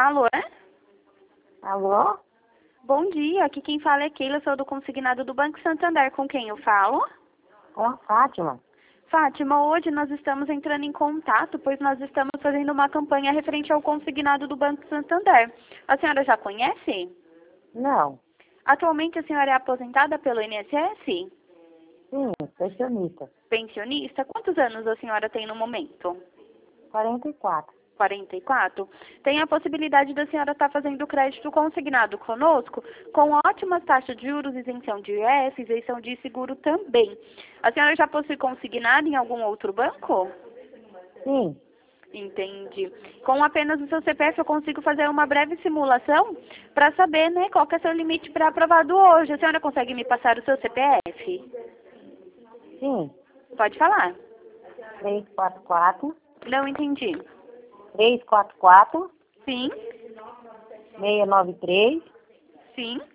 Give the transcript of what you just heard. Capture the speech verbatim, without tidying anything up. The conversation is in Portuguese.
Alô, é? Alô? Bom dia, aqui quem fala é Keila, sou do consignado do Banco Santander. Com quem eu falo? Com a Fátima. Fátima, hoje nós estamos entrando em contato, pois nós estamos fazendo uma campanha referente ao consignado do Banco Santander. A senhora já conhece? Não. Atualmente a senhora é aposentada pelo I N S S? Sim, pensionista. Pensionista? Quantos anos a senhora tem no momento? quarenta e quatro. quarenta e quatro? Tem a possibilidade da senhora estar fazendo crédito consignado conosco, com ótimas taxas de juros, isenção de I R S, isenção de seguro também. A senhora já possui consignado em algum outro banco? Sim. Entendi. Com apenas o seu C P F eu consigo fazer uma breve simulação para saber, né, qual que é o seu limite para aprovado hoje. A senhora consegue me passar o seu C P F? Sim. Pode falar. três quatro quatro. Não entendi. três quatro quatro. Sim, seis nove três. sim.